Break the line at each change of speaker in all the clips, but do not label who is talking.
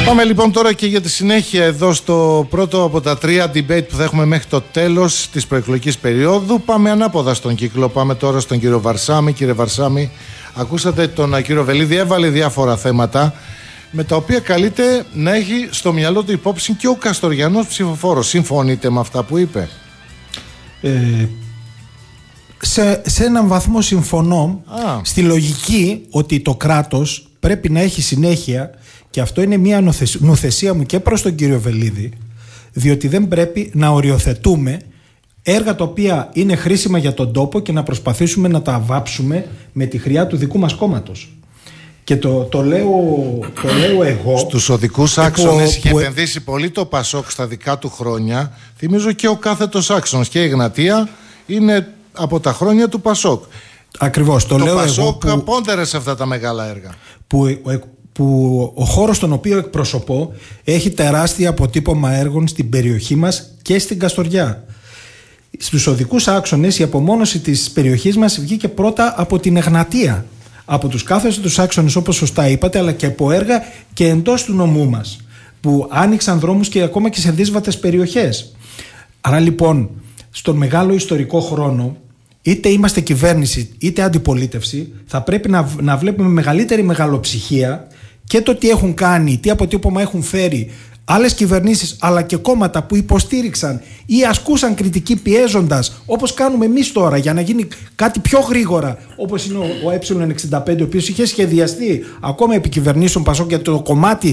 Πάμε λοιπόν τώρα και για τη συνέχεια εδώ στο πρώτο από τα 3 debate που θα έχουμε μέχρι το τέλος της προεκλογικής περίοδου. Πάμε ανάποδα στον κύκλο. Πάμε τώρα στον κύριο Βαρσάμι. Κύριε Βαρσάμι, ακούσατε τον κύριο Βελίδη, έβαλε διάφορα θέματα με τα οποία καλείται να έχει στο μυαλό του υπόψη και ο Καστοριανός ψηφοφόρος. Συμφωνείτε με αυτά που είπε?
Σε έναν βαθμό συμφωνώ στη λογική ότι το κράτος πρέπει να έχει συνέχεια, και αυτό είναι μια νοθεσία μου και προς τον κύριο Βελίδη, διότι δεν πρέπει να οριοθετούμε έργα τα οποία είναι χρήσιμα για τον τόπο και να προσπαθήσουμε να τα βάψουμε με τη χρειά του δικού μας κόμματος. Και το λέω εγώ.
Στους οδικούς άξονες είχε επενδύσει πολύ το Πασόκ στα δικά του χρόνια. Θυμίζω και ο κάθετος άξονας και η Εγνατία είναι από τα χρόνια του Πασόκ.
Ακριβώς, το λέω
Πασόκ
εγώ.
απόνταρε σε αυτά τα μεγάλα έργα.
Που ο χώρος στον οποίο εκπροσωπώ έχει τεράστια αποτύπωμα έργων στην περιοχή μας και στην Καστοριά. Στους οδικούς άξονες η απομόνωση της περιοχής μας βγήκε πρώτα από την Εγνατία, από τους κάθετους άξονες όπως σωστά είπατε, αλλά και από έργα και εντός του νομού μας που άνοιξαν δρόμους και ακόμα και σε δύσβατες περιοχές. Άρα λοιπόν στον μεγάλο ιστορικό χρόνο, είτε είμαστε κυβέρνηση είτε αντιπολίτευση, θα πρέπει να βλέπουμε μεγαλύτερη μεγαλοψυχία και το τι έχουν κάνει, τι αποτύπωμα έχουν φέρει άλλες κυβερνήσεις αλλά και κόμματα που υποστήριξαν ή ασκούσαν κριτική πιέζοντας, όπως κάνουμε εμείς τώρα, για να γίνει κάτι πιο γρήγορα, όπως είναι ο Ε65, ο οποίος είχε σχεδιαστεί ακόμα επί κυβερνήσεων Πασόκ, για το κομμάτι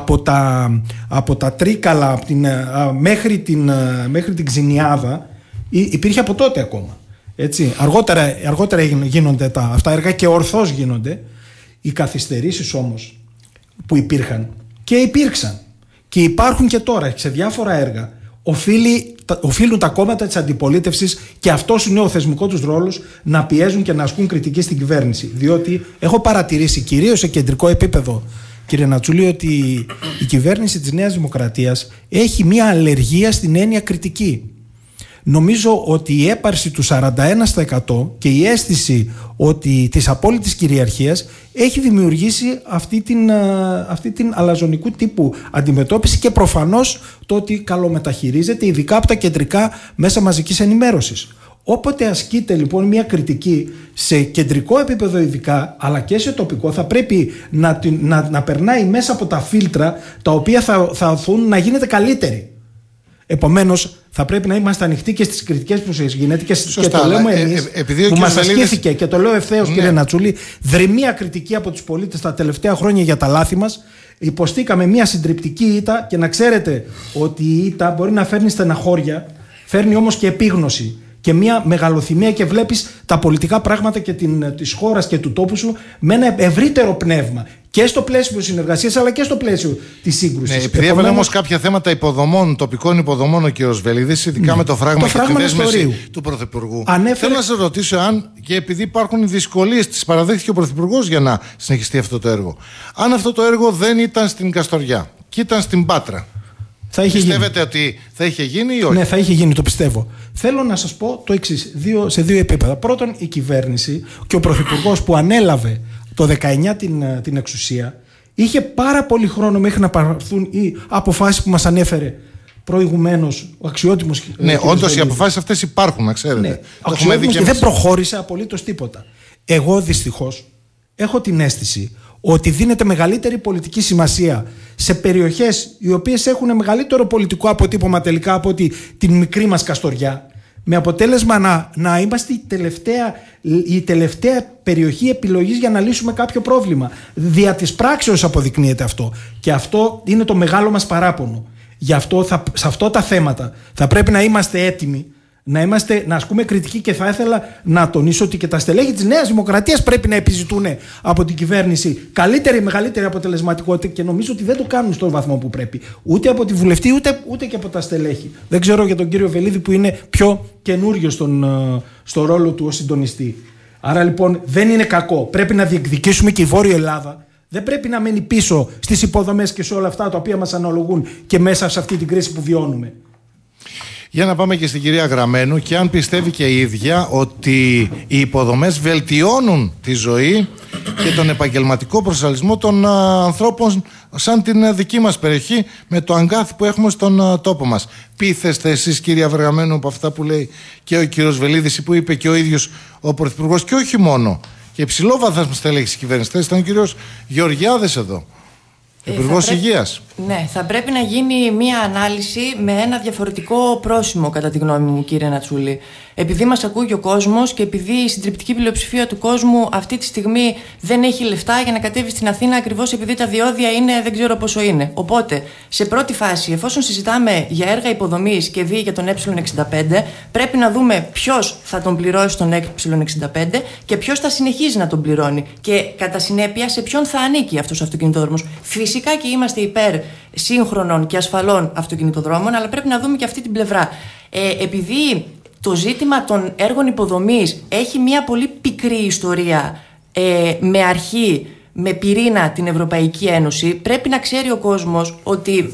από τα Τρίκαλα μέχρι την Ξινιάδα υπήρχε από τότε ακόμα. Έτσι. Αργότερα γίνονται αυτά έργα και ορθώς γίνονται. Οι καθυστερήσεις όμως που υπήρχαν και υπήρξαν και υπάρχουν και τώρα σε διάφορα έργα οφείλουν τα κόμματα της αντιπολίτευσης, και αυτός είναι ο θεσμικός τους ρόλος, να πιέζουν και να ασκούν κριτική στην κυβέρνηση. Διότι έχω παρατηρήσει κυρίως σε κεντρικό επίπεδο, κύριε Νατσούλη, ότι η κυβέρνηση της Νέας Δημοκρατίας έχει μια αλλεργία στην έννοια κριτική. Νομίζω ότι η έπαρση του 41% και η αίσθηση της απόλυτης κυριαρχίας έχει δημιουργήσει αυτή την αλαζονικού τύπου αντιμετώπιση, και προφανώς το ότι καλομεταχειρίζεται ειδικά από τα κεντρικά μέσα μαζικής ενημέρωσης. Όποτε ασκείται λοιπόν μια κριτική σε κεντρικό επίπεδο ειδικά, αλλά και σε τοπικό, θα πρέπει να περνάει μέσα από τα φίλτρα τα οποία θα οθούν να γίνεται καλύτερη. Επομένως, θα πρέπει να είμαστε ανοιχτοί και στις κριτικές που σας γίνεται, και το λέμε εμείς που μας ασκήθηκε, και το λέω ευθέως, κύριε Νατσούλη, δρυμία κριτική από τους πολίτες τα τελευταία χρόνια για τα λάθη μας. Υποστήκαμε μια συντριπτική ήττα, και να ξέρετε ότι η ήττα μπορεί να φέρνει στεναχώρια, φέρνει όμως και επίγνωση και μια μεγαλοθυμία, και βλέπεις τα πολιτικά πράγματα και της χώρας και του τόπου σου με ένα ευρύτερο πνεύμα. Και στο πλαίσιο συνεργασίας, αλλά και στο πλαίσιο της σύγκρουσης.
Ναι, επειδή έβαλε όμως κάποια θέματα υποδομών, τοπικών υποδομών ο κ. Βελίδης, ειδικά με το φράγμα και τη δέσμευση του Πρωθυπουργού. Θέλω να σας ρωτήσω αν, και επειδή υπάρχουν οι δυσκολίες, τις παραδέχθηκε ο Πρωθυπουργός για να συνεχιστεί αυτό το έργο, αν αυτό το έργο δεν ήταν στην Καστοριά και ήταν στην Πάτρα, πιστεύετε ότι θα είχε γίνει ή όχι?
Ναι, θα είχε γίνει, το πιστεύω. Θέλω να σας πω το εξής, σε δύο επίπεδα. Πρώτον, η κυβέρνηση και ο Πρωθυπουργός που ανέλαβε το 19 την εξουσία είχε πάρα πολύ χρόνο μέχρι να πάρθουν οι αποφάσεις που μας ανέφερε προηγουμένως ο αξιότιμος.
Ναι, όντως οι αποφάσεις αυτές υπάρχουν, να ξέρετε.
Ναι, αξιότιμος, και δεν προχώρησε απολύτως τίποτα. Εγώ δυστυχώς έχω την αίσθηση ότι δίνεται μεγαλύτερη πολιτική σημασία σε περιοχές οι οποίες έχουν μεγαλύτερο πολιτικό αποτύπωμα τελικά από την μικρή μας Καστοριά, με αποτέλεσμα να είμαστε η τελευταία περιοχή επιλογής για να λύσουμε κάποιο πρόβλημα. Δια της πράξεως αποδεικνύεται αυτό, και αυτό είναι το μεγάλο μας παράπονο. Γι' αυτό σε αυτά τα θέματα θα πρέπει να είμαστε έτοιμοι να ασκούμε κριτική, και θα ήθελα να τονίσω ότι και τα στελέχη της Νέας Δημοκρατίας πρέπει να επιζητούν από την κυβέρνηση μεγαλύτερη αποτελεσματικότητα, και νομίζω ότι δεν το κάνουν στον βαθμό που πρέπει. Ούτε από τη βουλευτή, ούτε και από τα στελέχη. Δεν ξέρω για τον κύριο Βελίδη που είναι πιο καινούριος στο ρόλο του ως συντονιστή. Άρα λοιπόν δεν είναι κακό. Πρέπει να διεκδικήσουμε, και η Βόρεια Ελλάδα δεν πρέπει να μένει πίσω στις υποδομές και σε όλα αυτά τα οποία μας αναλογούν και μέσα σε αυτή την κρίση που βιώνουμε.
Για να πάμε και στην κυρία Γραμμένου, και αν πιστεύει και η ίδια ότι οι υποδομές βελτιώνουν τη ζωή και τον επαγγελματικό προσανατολισμό των ανθρώπων σαν την δική μας περιοχή, με το αγκάθι που έχουμε στον τόπο μας. Πείθεστε εσείς, κυρία Γραμμένου, από αυτά που λέει και ο κύριος Βελίδης ή που είπε και ο ίδιος ο Πρωθυπουργός, και όχι μόνο, και υψηλόβαθμος στέλεχης της κυβέρνησης, ήταν ο κύριος Γεωργιάδης εδώ, Υπουργός Υγείας.
Ναι, θα πρέπει να γίνει μία ανάλυση με ένα διαφορετικό πρόσημο, κατά τη γνώμη μου, κύριε Νατσούλη. Επειδή μας ακούει ο κόσμος και επειδή η συντριπτική πλειοψηφία του κόσμου αυτή τη στιγμή δεν έχει λεφτά για να κατέβει στην Αθήνα, ακριβώς επειδή τα διόδια είναι δεν ξέρω πόσο είναι. Οπότε, σε πρώτη φάση, εφόσον συζητάμε για έργα υποδομής και δι για τον Ε65, πρέπει να δούμε ποιος θα τον πληρώσει τον Ε65 και ποιος θα συνεχίζει να τον πληρώνει. Και κατά συνέπεια, σε ποιον θα ανήκει αυτός ο αυτοκινητόδρομος. Φυσικά και είμαστε υπέρ σύγχρονων και ασφαλών αυτοκινητοδρόμων, αλλά πρέπει να δούμε και αυτή την πλευρά. Επειδή το ζήτημα των έργων υποδομής έχει μια πολύ πικρή ιστορία, με αρχή, με πυρήνα την Ευρωπαϊκή Ένωση, πρέπει να ξέρει ο κόσμος ότι.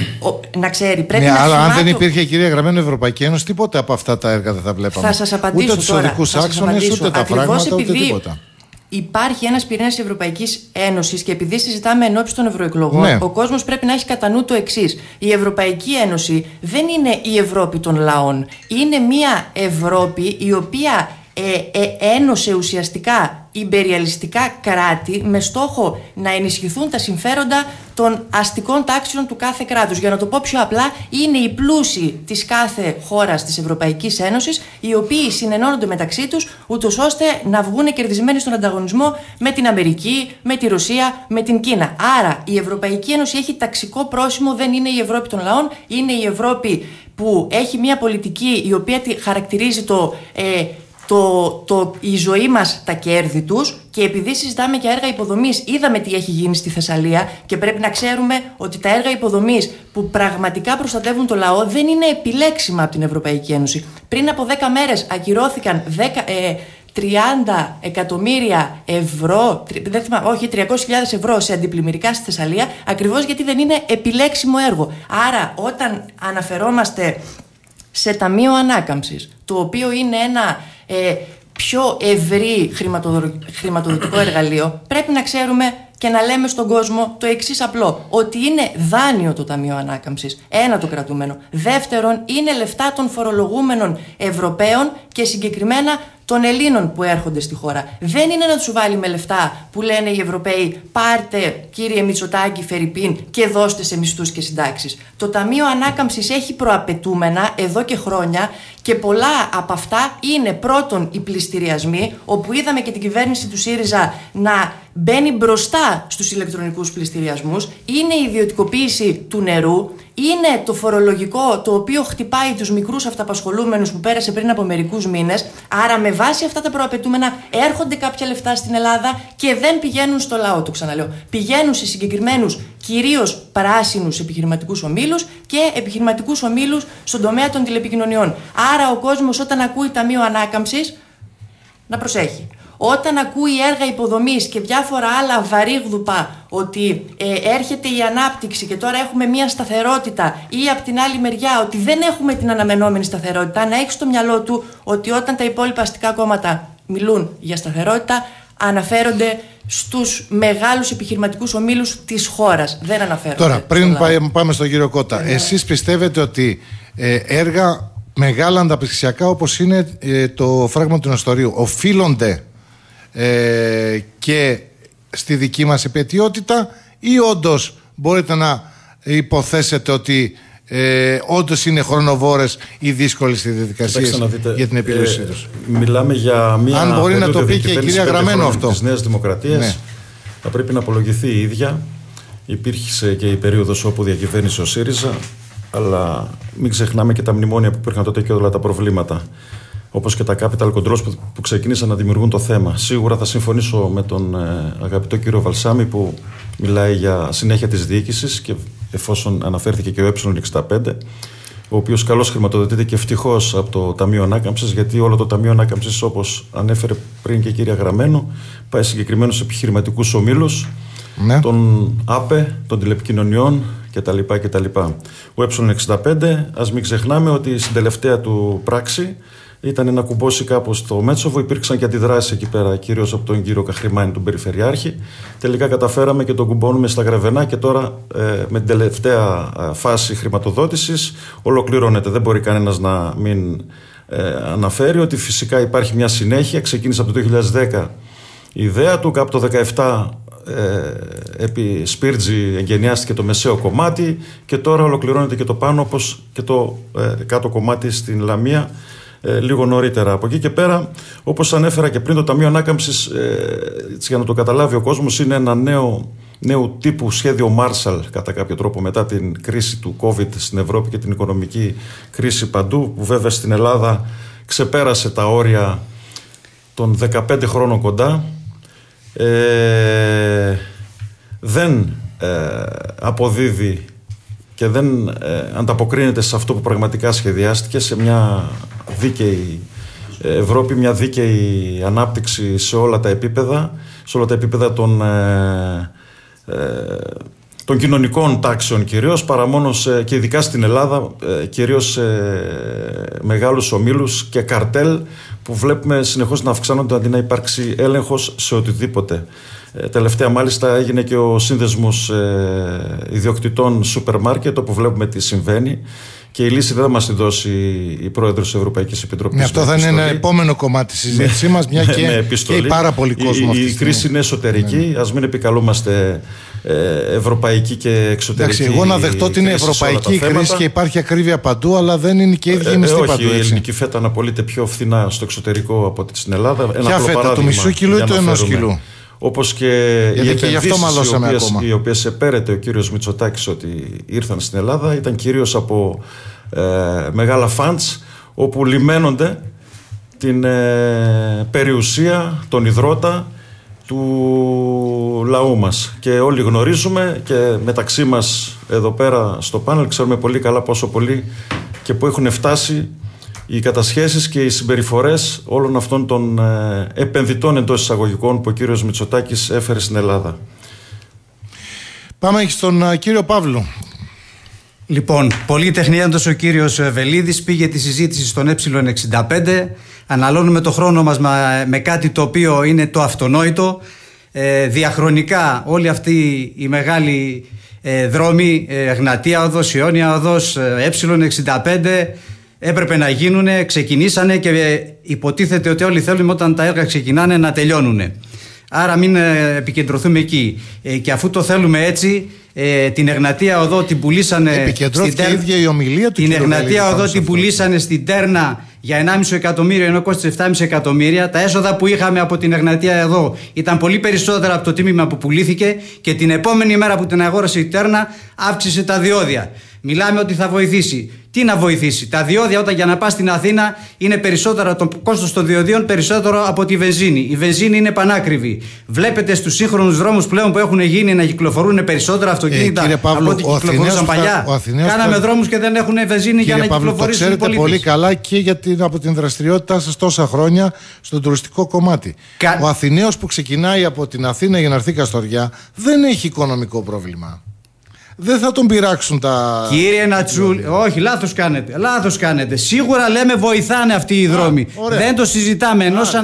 Πρέπει να
αλλά αν δεν υπήρχε, κυρία Γραμμένη, Ευρωπαϊκή Ένωση, τίποτα από αυτά τα έργα δεν θα βλέπαμε.
Θα σας απαντήσω.
Ούτε τους οδικούς άξονες, ούτε τα φράγματα, ούτε τίποτα.
Υπάρχει ένας πυρήνας της Ευρωπαϊκής Ένωσης και επειδή συζητάμε ενώπιση των ευρωεκλογών, ναι, ο κόσμος πρέπει να έχει κατά νου το εξής. Η Ευρωπαϊκή Ένωση δεν είναι η Ευρώπη των λαών. Είναι μια Ευρώπη η οποία ένωσε ουσιαστικά ιμπεριαλιστικά κράτη με στόχο να ενισχυθούν τα συμφέροντα των αστικών τάξεων του κάθε κράτους. Για να το πω πιο απλά, είναι οι πλούσιοι της κάθε χώρας της Ευρωπαϊκής Ένωσης, οι οποίοι συνενώνονται μεταξύ τους, ούτως ώστε να βγουν κερδισμένοι στον ανταγωνισμό με την Αμερική, με τη Ρωσία, με την Κίνα. Άρα η Ευρωπαϊκή Ένωση έχει ταξικό πρόσημο, δεν είναι η Ευρώπη των λαών, είναι η Ευρώπη που έχει μια πολιτική η οποία χαρακτηρίζει η ζωή μας τα κέρδη τους. Και επειδή συζητάμε για έργα υποδομής, είδαμε τι έχει γίνει στη Θεσσαλία και πρέπει να ξέρουμε ότι τα έργα υποδομής που πραγματικά προστατεύουν το λαό δεν είναι επιλέξιμα από την Ευρωπαϊκή Ένωση. Πριν από 10 μέρες ακυρώθηκαν 30 εκατομμύρια ευρώ, 300.000 ευρώ σε αντιπλημμυρικά στη Θεσσαλία, ακριβώς γιατί δεν είναι επιλέξιμο έργο. Άρα όταν αναφερόμαστε σε Ταμείο Ανάκαμψης, το οποίο είναι ένα πιο ευρύ χρηματοδοτικό εργαλείο, πρέπει να ξέρουμε και να λέμε στον κόσμο το εξής απλό, ότι είναι δάνειο το Ταμείο Ανάκαμψης. Ένα, το κρατούμενο. Δεύτερον, είναι λεφτά των φορολογούμενων Ευρωπαίων και συγκεκριμένα των Ελλήνων που έρχονται στη χώρα. Δεν είναι να τους βάλει με λεφτά που λένε οι Ευρωπαίοι, πάρτε κύριε Μητσοτάκη, Φερρυπίν, και δώστε σε μισθούς και συντάξεις. Το Ταμείο Ανάκαμψης έχει προαπαιτούμενα εδώ και χρόνια και πολλά από αυτά είναι πρώτον οι πληστηριασμοί, όπου είδαμε και την κυβέρνηση του ΣΥΡΙΖΑ να μπαίνει μπροστά στους ηλεκτρονικούς πληστηριασμούς, είναι η ιδιωτικοποίηση του νερού, είναι το φορολογικό το οποίο χτυπάει τους μικρούς αυταπασχολούμενους που πέρασε πριν από μερικούς μήνες. Άρα με βάση αυτά τα προαπαιτούμενα έρχονται κάποια λεφτά στην Ελλάδα και δεν πηγαίνουν στο λαό, το ξαναλέω. Πηγαίνουν σε συγκεκριμένους, κυρίως πράσινους επιχειρηματικούς ομίλους και επιχειρηματικούς ομίλους στον τομέα των τηλεπικοινωνιών. Άρα ο κόσμος όταν ακούει Ταμείο Ανάκαμψης να προσέχει. Όταν ακούει έργα υποδομής και διάφορα άλλα βαρύγδουπα ότι έρχεται η ανάπτυξη και τώρα έχουμε μια σταθερότητα, ή από την άλλη μεριά ότι δεν έχουμε την αναμενόμενη σταθερότητα, να έχει στο μυαλό του ότι όταν τα υπόλοιπα αστικά κόμματα μιλούν για σταθερότητα, αναφέρονται στους μεγάλους επιχειρηματικούς ομίλους της χώρας. Δεν αναφέρονται.
Τώρα, πριν πάμε στον κύριο Κώτα, εσείς πιστεύετε ότι έργα μεγάλα ανταπτυξιακά όπως είναι το φράγμα του Νεστορίου οφείλονται και στη δική μας επαιτειότητα, ή όντως μπορείτε να υποθέσετε ότι όντως είναι χρονοβόρες ή δύσκολες οι διαδικασίες για την επίλυσή τους?
Μιλάμε για μια.
Αν μπορεί να το πει και η κυρία Γραμμένο αυτό.
Της Νέας Δημοκρατίας, ναι, θα πρέπει να απολογηθεί η ίδια. Υπήρχε και η περίοδος όπου διακυβέρνησε ο ΣΥΡΙΖΑ, αλλά μην ξεχνάμε και τα μνημόνια που υπήρχαν τότε και όλα τα προβλήματα. Όπως και τα capital controls που ξεκίνησαν να δημιουργούν το θέμα. Σίγουρα θα συμφωνήσω με τον αγαπητό κύριο Βαλσάμι που μιλάει για συνέχεια της διοίκησης, και εφόσον αναφέρθηκε και ο Ε65, ο οποίος καλώς χρηματοδοτείται και ευτυχώς από το Ταμείο Ανάκαμψης, γιατί όλο το Ταμείο Ανάκαμψης, όπως ανέφερε πριν και η κυρία Γραμμένο, πάει συγκεκριμένους επιχειρηματικούς ομίλους, ναι, των ΑΠΕ, των τηλεπικοινωνιών κτλ. Ο Ε65, ας μην ξεχνάμε ότι στην τελευταία του πράξη ήταν να κουμπώσει κάπως το Μέτσοβο. Υπήρξαν και αντιδράσεις εκεί πέρα, κυρίως από τον κύριο Καχρημάνη, τον Περιφερειάρχη. Τελικά καταφέραμε και τον κουμπώνουμε στα Γρεβενά και τώρα με την τελευταία φάση χρηματοδότησης ολοκληρώνεται. Δεν μπορεί κανένας να μην αναφέρει ότι φυσικά υπάρχει μια συνέχεια. Ξεκίνησε από το 2010 η ιδέα του, από το 2017 επί Σπίρτζη εγκαινιάστηκε το μεσαίο κομμάτι και τώρα ολοκληρώνεται και το πάνω, όπως και το κάτω κομμάτι στην Λαμία λίγο νωρίτερα. Από εκεί και πέρα, όπως ανέφερα και πριν, το Ταμείο Ανάκαμψης, για να το καταλάβει ο κόσμος, είναι ένα νέου τύπου σχέδιο Marshall κατά κάποιο τρόπο μετά την κρίση του COVID στην Ευρώπη και την οικονομική κρίση παντού, που βέβαια στην Ελλάδα ξεπέρασε τα όρια των 15 χρόνων κοντά. Δεν αποδίδει και δεν ανταποκρίνεται σε αυτό που πραγματικά σχεδιάστηκε, σε μια δίκαιη Ευρώπη, μια δίκαιη ανάπτυξη σε όλα τα επίπεδα, των κοινωνικών τάξεων κυρίως, παρά μόνο και ειδικά στην Ελλάδα, κυρίως σε μεγάλους ομίλους και καρτέλ που βλέπουμε συνεχώς να αυξάνονται αντί να υπάρξει έλεγχος σε οτιδήποτε. Τελευταία μάλιστα έγινε και ο σύνδεσμος ιδιοκτητών σούπερ μάρκετ, όπου βλέπουμε τι συμβαίνει, και η λύση δεν θα μας τη δώσει η πρόεδρος της Ευρωπαϊκής Επιτροπής.
Αυτό θα είναι ένα επόμενο κομμάτι της συζήτησής μας, μια και η πάρα πολύ κόσμο αυτή.
Η κρίση είναι εσωτερική, ας μην επικαλούμαστε ευρωπαϊκή και εξωτερική.
Εγώ να δεχτώ ότι είναι ευρωπαϊκή η κρίση και υπάρχει ακρίβεια παντού, αλλά δεν είναι και η ίδια η μισθή παντού.
Η ελληνική φέτα αναπολείται πιο φθηνά στο εξωτερικό από ότι στην Ελλάδα.
Ποια φέτα, του μισού κιλού ή του ενός κιλού?
Όπως και οι επενδύσεις οι οποίες επέρεται ο κύριος Μητσοτάκης ότι ήρθαν στην Ελλάδα ήταν κυρίως από μεγάλα φαντς, όπου λιμένονται την περιουσία, τον υδρότα του λαού μας. Και όλοι γνωρίζουμε και μεταξύ μας εδώ πέρα στο πάνελ ξέρουμε πολύ καλά πόσο πολύ και που έχουν φτάσει οι κατασχέσεις και οι συμπεριφορές όλων αυτών των επενδυτών εντός εισαγωγικών που ο κύριος Μητσοτάκης έφερε στην Ελλάδα.
Πάμε στον κύριο Παύλου.
Λοιπόν, πολύ τεχνίαντος ο κύριος Βελίδης πήγε τη συζήτηση στον Ε65. Αναλώνουμε το χρόνο μας με κάτι το οποίο είναι το αυτονόητο. Διαχρονικά όλοι αυτοί οι μεγάλοι δρόμοι, Εγνατία Οδός, Ιόνια Οδός, Ε65, έπρεπε να γίνουνε, ξεκινήσανε και υποτίθεται ότι όλοι θέλουμε όταν τα έργα ξεκινάνε να τελειώνουνε. Άρα μην επικεντρωθούμε εκεί. Και αφού το θέλουμε έτσι, την Εγνατία Οδό την πουλήσανε.
Επικεντρώθηκε η ίδια η ομιλία του.
Την Εγνατία Οδό την πουλήσανε στην Τέρνα για 1,5 εκατομμύριο, ενώ κόστησε 7,5 εκατομμύρια. Τα έσοδα που είχαμε από την Εγνατία Οδό ήταν πολύ περισσότερα από το τίμημα που πουλήθηκε, και την επόμενη μέρα που την αγόρασε η Τέρνα αύξησε τα διόδια. Μιλάμε ότι θα βοηθήσει. Τι να βοηθήσει? Τα διόδια, όταν για να πας στην Αθήνα είναι περισσότερο, το κόστος των διοδίων περισσότερο από τη βενζίνη. Η βενζίνη είναι πανάκριβη. Βλέπετε στους σύγχρονους δρόμους πλέον που έχουν γίνει να κυκλοφορούν περισσότερα αυτοκίνητα από ό,τι κυκλοφορούσαν παλιά. Κάναμε δρόμους και δεν έχουν βενζίνη για να κυκλοφορήσουν οι πολίτες.
Το ξέρετε πολύ καλά και από την δραστηριότητά σας τόσα χρόνια στο τουριστικό κομμάτι. Ο Αθηναίος που ξεκινάει από την Αθήνα για να έρθει Καστοριά δεν έχει οικονομικό πρόβλημα. Δεν θα τον πειράξουν τα...
Κύριε Νατσούλη, όχι, λάθος κάνετε. Σίγουρα λέμε βοηθάνε αυτοί οι δρόμοι. Δεν το συζητάμε.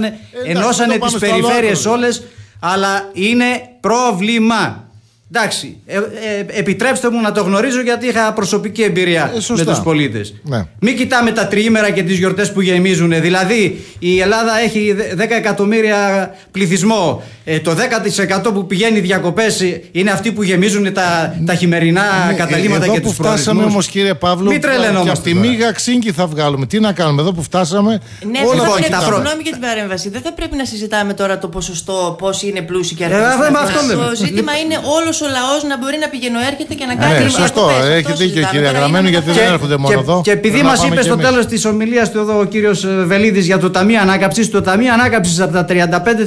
Ενώσανε τις περιφέρειες όλες, αλλά είναι πρόβλημα. Εντάξει, επιτρέψτε μου να το γνωρίζω, γιατί είχα προσωπική εμπειρία με τους πολίτες. Μην κοιτάμε τα τριήμερα και τις γιορτές που γεμίζουν. Δηλαδή η Ελλάδα έχει 10 εκατομμύρια πληθυσμό. Το 10% που πηγαίνει διακοπές είναι αυτοί που γεμίζουν τα χειμερινά καταλύματα και τους προορισμούς.
Εδώ που φτάσαμε όμως, κύριε Παύλο, και από τη μίγα ξύγκη θα βγάλουμε. Τι να κάνουμε εδώ που φτάσαμε?
Ναι, συγγνώμη για την παρέμβαση. Δεν θα πρέπει να συζητάμε τώρα το ποσοστό, πόσοι είναι πλούσιοι και αριθμοί. Το ζήτημα είναι όλος ο λαός να μπορεί να πηγαινοέρχεται και να κάνει.
Σωστό, έχει δίκιο κύριε Γραμμένο, γιατί δεν έρχονται μόνο εδώ.
Και επειδή μας είπε στο τέλος της ομιλίας του εδώ ο κύριος Βελίδης για το Ταμείο Ανάκαμψης, το Ταμείο Ανάκαμψης από τα 35-36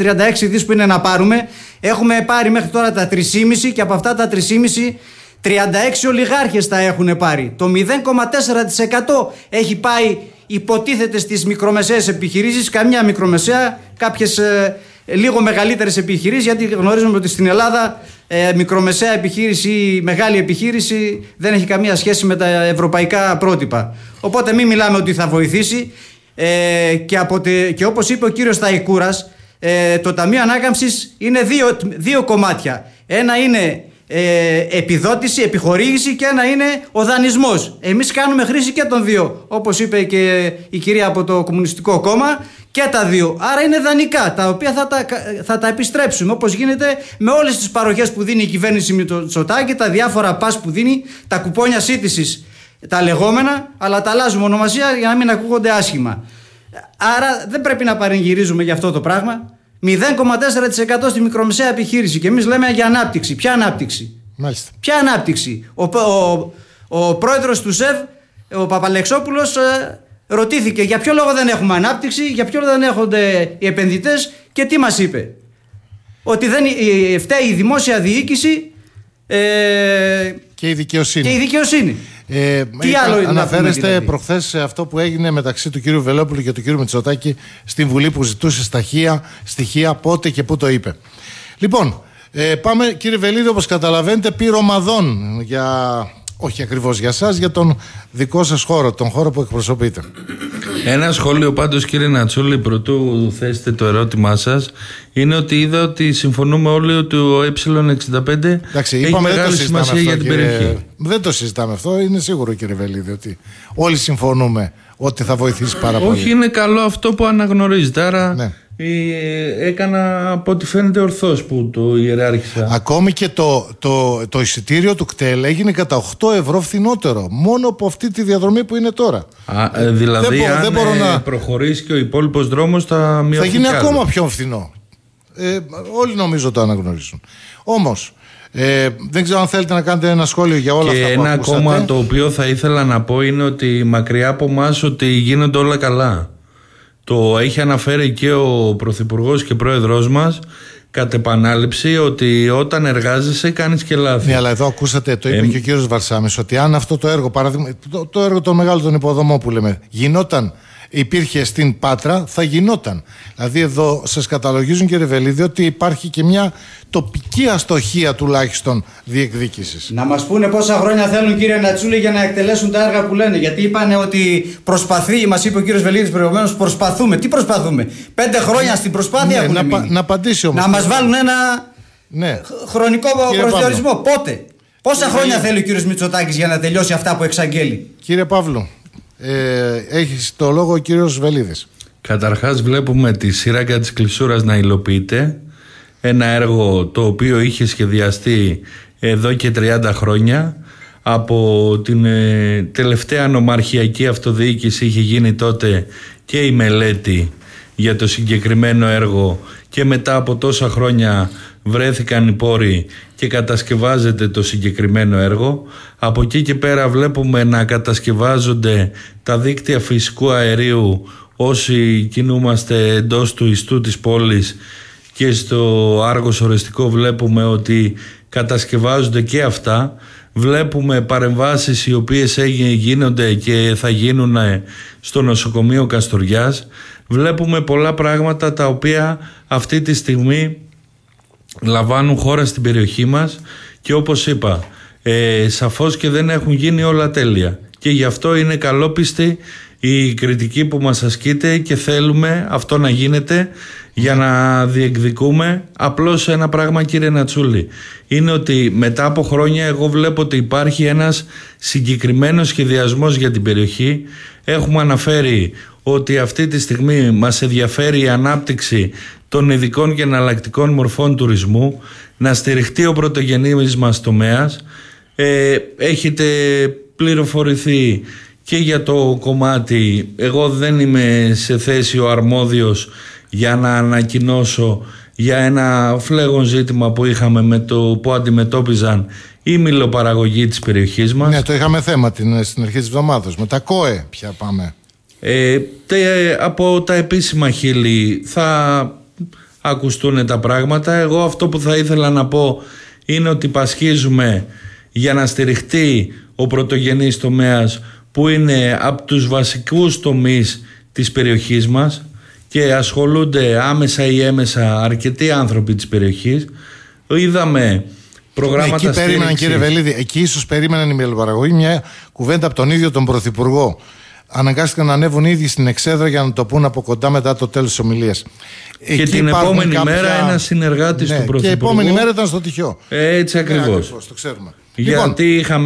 δις που είναι να πάρουμε, έχουμε πάρει μέχρι τώρα τα 3,5, και από αυτά τα 3,5 36 ολιγάρχες τα έχουν πάρει. Το 0,4% έχει πάει, υποτίθεται, στις μικρομεσαίες επιχειρήσεις. Καμιά μικρομεσαία, κάποιες λίγο μεγαλύτερες επιχειρήσεις, γιατί γνωρίζουμε ότι στην Ελλάδα μικρομεσαία επιχείρηση ή μεγάλη επιχείρηση δεν έχει καμία σχέση με τα ευρωπαϊκά πρότυπα. Οπότε μην μιλάμε ότι θα βοηθήσει. Και όπως είπε ο κύριος Σταϊκούρας, το Ταμείο Ανάκαμψης είναι δύο κομμάτια. Ένα είναι επιδότηση, επιχορήγηση, και ένα είναι ο δανεισμός. Εμείς κάνουμε χρήση και των δύο, όπως είπε και η κυρία από το Κομμουνιστικό Κόμμα, και τα δύο. Άρα είναι δανεικά, τα οποία θα τα επιστρέψουμε, όπως γίνεται με όλες τις παροχές που δίνει η κυβέρνηση Μητσοτάκη, τα διάφορα πας που δίνει, τα κουπόνια σύντησης τα λεγόμενα, αλλά τα αλλάζουμε ονομασία για να μην ακούγονται άσχημα. Άρα δεν πρέπει να παρεγγυρίζουμε για αυτό το πράγμα. 0,4% στη μικρομεσαία επιχείρηση, και εμείς λέμε για ανάπτυξη. Ποια ανάπτυξη?
Μάλιστα.
Ποια ανάπτυξη? Ο πρόεδρος του ΣΕΒ, ο Παπαλεξόπουλος, ρωτήθηκε για ποιο λόγο δεν έχουμε ανάπτυξη, για ποιο λόγο δεν έρχονται οι επενδυτές, και τι μας είπε? Ότι φταίει η δημόσια διοίκηση
και η δικαιοσύνη.
Τι άλλο
αναφέρεστε
δηλαδή?
προχθές σε αυτό που έγινε μεταξύ του κύριου Βελόπουλου και του κύριου Μητσοτάκη στην Βουλή, που ζητούσε στοιχεία πότε και πού το είπε. Λοιπόν, πάμε κύριε Βελίδη, όπως καταλαβαίνετε, πυρομαδών όχι ακριβώς για σας, για τον δικό σας χώρο, τον χώρο που εκπροσωπείτε.
Ένα σχόλιο πάντως, κύριε Νατσούλη, πρωτού θέσετε το ερώτημά σας, είναι ότι είδα ότι συμφωνούμε όλοι ότι ο Ε65 έχει μεγάλη σημασία για την περιοχή.
Δεν το συζητάμε αυτό, είναι σίγουρο κύριε Βελίδη ότι όλοι συμφωνούμε ότι θα βοηθήσει πάρα πολύ.
Όχι, είναι καλό αυτό που αναγνωρίζετε, άρα
ναι.
Έκανα από ό,τι φαίνεται ορθώς που το ιεράρχησα.
Ακόμη και το εισιτήριο του κτέλ έγινε κατά 8 ευρώ φθηνότερο, μόνο από αυτή τη διαδρομή που είναι τώρα.
Δηλαδή αν προχωρήσει και ο υπόλοιπος δρόμος θα μειωθεί.
Θα γίνει ακόμα πιο φθηνό. Όλοι νομίζω το αναγνωρίζουν. Όμως δεν ξέρω αν θέλετε να κάνετε ένα σχόλιο για όλα αυτά που ακούσατε.
Και ένα ακόμα το οποίο θα ήθελα να πω είναι ότι μακριά από εμάς ότι γίνονται όλα καλά. Το έχει αναφέρει και ο Πρωθυπουργός και Πρόεδρος μας κατ' επανάληψη, ότι όταν εργάζεσαι κάνεις και λάθη.
Ναι, αλλά εδώ ακούσατε, το είπε και ο κύριος Βαρσάμης, ότι αν αυτό το έργο, το έργο των μεγάλων των υποδομών που λέμε, υπήρχε στην Πάτρα, θα γινόταν. Δηλαδή εδώ σας καταλογίζουν, κύριε Βελίδη, ότι υπάρχει και μια τοπική αστοχία τουλάχιστον διεκδίκησης.
Να μας πούνε πόσα χρόνια θέλουν, κύριε Νατσούλη, για να εκτελέσουν τα έργα που λένε. Γιατί είπανε ότι μας είπε ο κύριος Βελίδης προηγουμένως, προσπαθούμε. Τι προσπαθούμε? 5 χρόνια στην προσπάθεια έχουν μείνει.
Να απαντήσει όμως.
Να μας βάλουν ένα χρονικό προσδιορισμό. Πότε? Πόσα χρόνια θέλει ο κύριος Μητσοτάκης για να τελειώσει αυτά που εξαγγέλει?
Κύριε Παύλου, έχει το λόγο ο κύριος Βελίδης.
Καταρχάς βλέπουμε τη σύραγγα της Κλεισούρας να υλοποιείται. Ένα έργο το οποίο είχε σχεδιαστεί εδώ και 30 χρόνια. Από την τελευταία νομαρχιακή αυτοδιοίκηση είχε γίνει τότε και η μελέτη για το συγκεκριμένο έργο, και μετά από τόσα χρόνια βρέθηκαν οι πόροι και κατασκευάζεται το συγκεκριμένο έργο. Από εκεί και πέρα βλέπουμε να κατασκευάζονται τα δίκτυα φυσικού αερίου όσοι κινούμαστε εντός του ιστού της πόλης, και στο Άργος Ορεστικό βλέπουμε ότι κατασκευάζονται και αυτά. Βλέπουμε παρεμβάσεις οι οποίες γίνονται και θα γίνουν στο νοσοκομείο Καστοριάς. Βλέπουμε πολλά πράγματα τα οποία αυτή τη στιγμή λαμβάνουν χώρα στην περιοχή μας, και όπως είπα, σαφώς και δεν έχουν γίνει όλα τέλεια, και γι' αυτό είναι καλόπιστη η κριτική που μας ασκείται και θέλουμε αυτό να γίνεται για να διεκδικούμε. Απλώς ένα πράγμα, κύριε Νατσούλη, είναι ότι μετά από χρόνια εγώ βλέπω ότι υπάρχει ένας συγκεκριμένος σχεδιασμός για την περιοχή. Έχουμε αναφέρει ότι αυτή τη στιγμή μας ενδιαφέρει η ανάπτυξη των ειδικών και εναλλακτικών μορφών τουρισμού, να στηριχτεί ο πρωτογενής μας τομέας. Έχετε πληροφορηθεί και για το κομμάτι. Εγώ δεν είμαι σε θέση ο αρμόδιος για να ανακοινώσω για ένα φλέγον ζήτημα που είχαμε που αντιμετώπιζαν η μιλοπαραγωγή της περιοχής μας.
Ναι, το είχαμε θέμα στην αρχή της εβδομάδας. Με τα ΚΟΕ πια πάμε.
Από τα επίσημα χείλη θα ακουστούν τα πράγματα. Εγώ αυτό που θα ήθελα να πω είναι ότι πασχίζουμε για να στηριχτεί ο πρωτογενής τομέας, που είναι από τους βασικούς τομείς της περιοχής μας, και ασχολούνται άμεσα ή έμεσα αρκετοί άνθρωποι της περιοχής. Είδαμε προγράμματα
εκεί περίμεναν, κύριε Βελίδη, εκεί ίσως περίμεναν οι μελοπαραγωγοί μια κουβέντα από τον ίδιο τον Πρωθυπουργό. Αναγκάστηκαν να ανέβουν οι ίδιοι στην εξέδρα για να το πούν από κοντά μετά το τέλος της ομιλίας.
Και την επόμενη μέρα ένας συνεργάτης του Πρωθυπουργού.
Και η επόμενη μέρα ήταν στο Τυχιό.
Έτσι ακριβώς.
Το ξέρουμε.
Γιατί είχαμε